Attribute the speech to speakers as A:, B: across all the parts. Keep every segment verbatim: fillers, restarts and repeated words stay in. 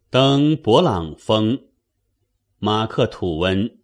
A: 登勃朗峰。马克吐温。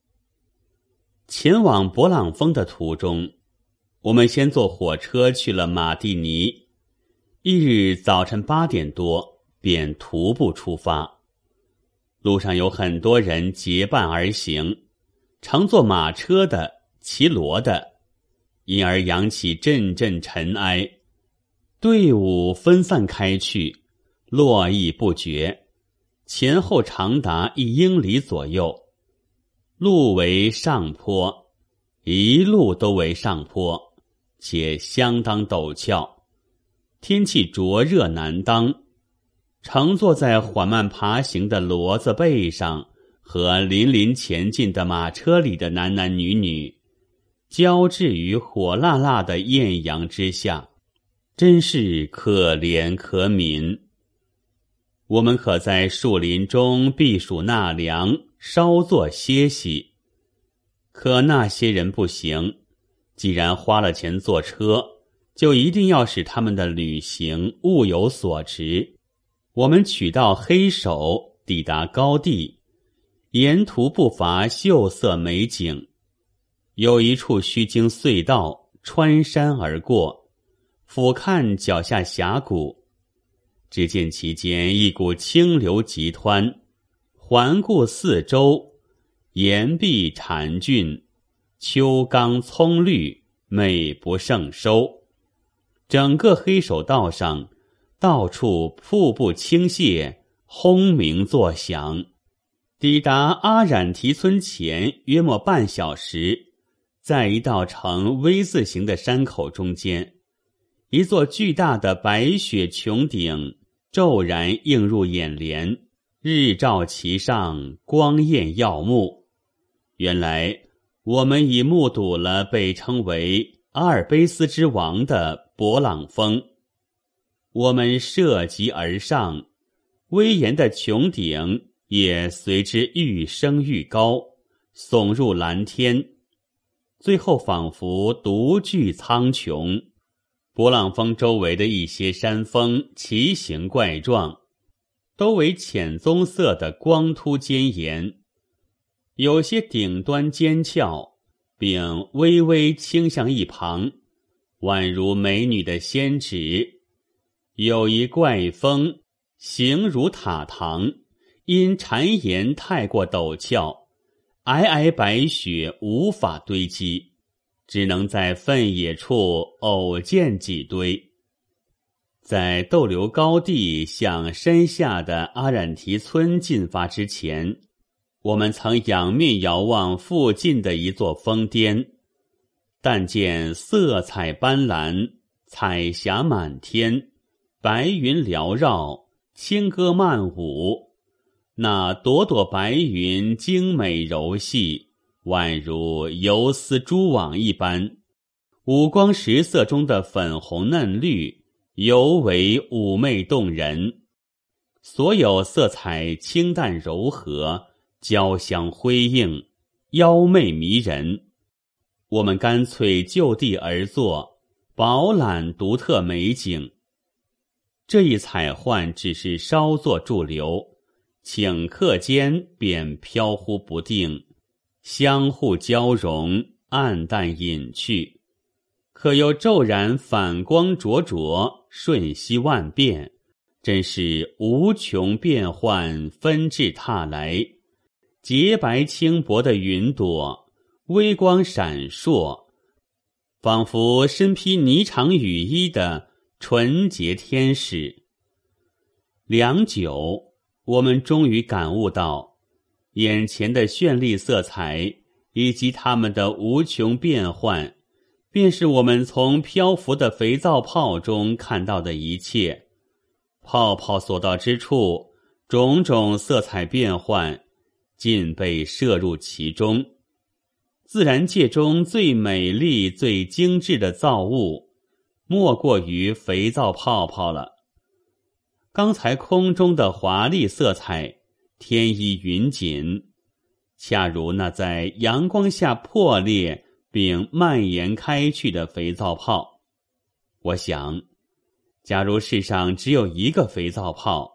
A: 前往勃朗峰的途中，我们先坐火车去了马蒂尼，翌日早晨八点多便徒步出发。路上有很多人结伴而行，常坐马车的、骑骡的，因而扬起阵阵尘埃。队伍分散开去，络绎不绝，前后长达一英里左右。路为上坡，一路都为上坡，且相当陡峭，天气灼热难当。乘坐在缓慢爬行的骡子背上和林林前进的马车里的男男女女，交织于火辣辣的艳阳之下，真是可怜可悯。我们可在树林中避暑纳凉，稍作歇息。可那些人不行，既然花了钱坐车，就一定要使他们的旅行物有所值。我们取道黑手，抵达高地，沿途不乏秀色美景。有一处须经隧道，穿山而过，俯瞰脚下峡谷。只见其间一股清流急湍，环顾四周，岩壁婵峻，丘冈葱绿，美不胜收。整个黑手道上到处瀑布倾泻，轰鸣作响。抵达阿染提村前约莫半小时，在一道呈 V 字形的山口中间，一座巨大的白雪穹顶骤然映入眼帘，日照其上，光艳耀目。原来我们已目睹了被称为阿尔卑斯之王的勃朗峰。我们涉级而上，威严的穹顶也随之愈升愈高，耸入蓝天，最后仿佛独具苍穹。勃朗峰周围的一些山峰奇形怪状，都为浅棕色的光秃尖岩，有些顶端尖峭，并微微倾向一旁，宛如美女的仙指。有一怪峰形如塔堂，因巉岩太过陡峭，皑皑白雪无法堆积，只能在分野处偶见几堆。在逗留高地向山下的阿染提村进发之前，我们曾仰面遥望附近的一座峰巅，但见色彩斑斓，彩霞满天，白云缭绕，轻歌曼舞。那朵朵白云精美柔细，宛如游丝蛛网一般，五光十色中的粉红嫩绿尤为妩媚动人。所有色彩清淡柔和，交相辉映，妖媚迷人。我们干脆就地而坐，饱览独特美景。这一采换只是稍作驻留，顷刻间便飘忽不定，相互交融，暗淡隐去，可又骤然反光灼灼，瞬息万变，真是无穷变幻，纷至沓来。洁白轻薄的云朵，微光闪烁，仿佛身披霓裳羽衣的纯洁天使。良久，我们终于感悟到，眼前的绚丽色彩以及它们的无穷变幻，便是我们从漂浮的肥皂泡中看到的一切。泡泡所到之处，种种色彩变幻尽被摄入其中。自然界中最美丽最精致的造物，莫过于肥皂泡泡了。刚才空中的华丽色彩，天衣云锦，恰如那在阳光下破裂并蔓延开去的肥皂泡。我想，假如世上只有一个肥皂泡，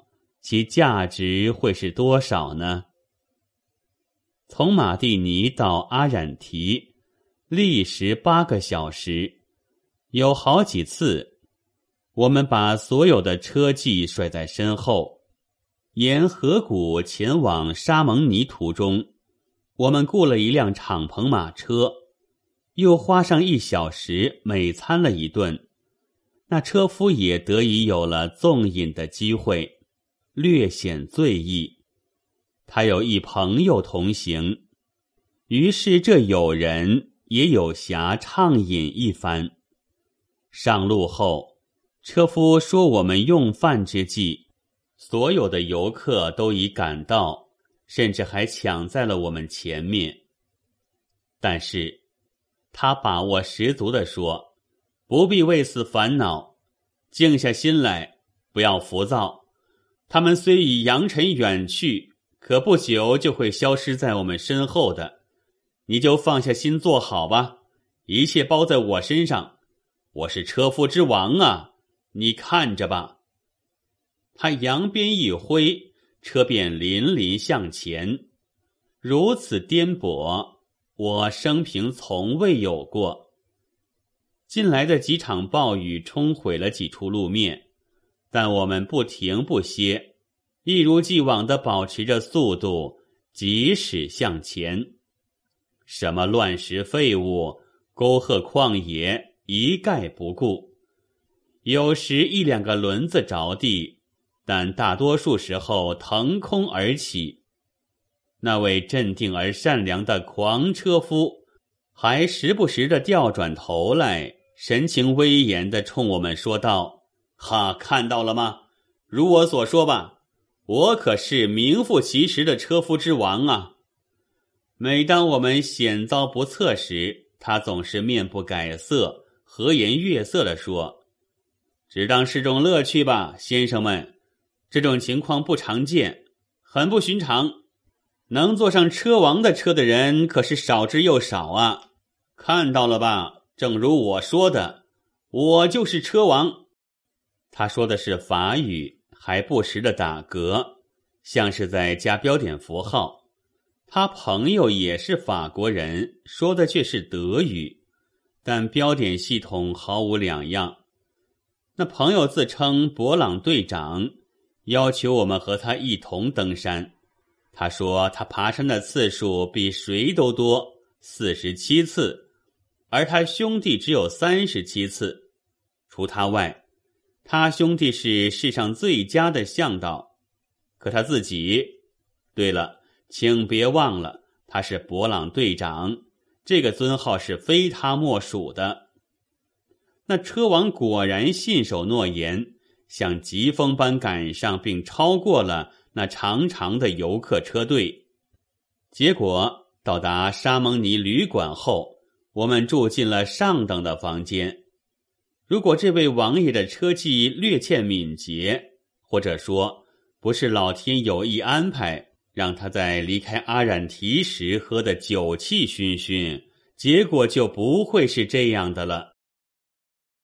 A: 其价值会是多少呢？从马蒂尼到阿染提历时八个小时，有好几次我们把所有的车技甩在身后，沿河谷前往沙蒙尼途中，我们雇了一辆敞篷马车，又花上一小时美餐了一顿。那车夫也得以有了纵饮的机会，略显醉意。他有一朋友同行，于是这友人也有暇畅饮一番。上路后，车夫说我们用饭之际，所有的游客都已赶到，甚至还抢在了我们前面。但是他把握十足地说，不必为此烦恼，静下心来，不要浮躁。他们虽已扬尘远去，可不久就会消失在我们身后的。你就放下心坐好吧，一切包在我身上，我是车夫之王啊，你看着吧。他扬鞭一挥，车便林林向前，如此颠簸，我生平从未有过。近来的几场暴雨冲毁了几处路面，但我们不停不歇，一如既往地保持着速度，疾驶向前。什么乱石废物、沟壑旷野一概不顾，有时一两个轮子着地，但大多数时候腾空而起。那位镇定而善良的狂车夫还时不时地调转头来，神情威严地冲我们说道：哈，看到了吗？如我所说吧，我可是名副其实的车夫之王啊。每当我们险遭不测时，他总是面不改色，和颜悦色地说：只当是种乐趣吧，先生们，这种情况不常见，很不寻常，能坐上车王的车的人可是少之又少啊。看到了吧，正如我说的，我就是车王。他说的是法语，还不时地打嗝，像是在加标点符号。他朋友也是法国人，说的却是德语，但标点系统毫无两样。那朋友自称博朗队长，要求我们和他一同登山。他说他爬山的次数比谁都多，四十七次，而他兄弟只有三十七次。除他外，他兄弟是世上最佳的向导。可他自己，对了，请别忘了，他是博朗队长，这个尊号是非他莫属的。那车王果然信守诺言，像疾风般赶上并超过了那长长的游客车队。结果到达沙蒙尼旅馆后，我们住进了上等的房间。如果这位王爷的车技略欠敏捷，或者说不是老天有意安排，让他在离开阿染提时喝得酒气熏熏，结果就不会是这样的了。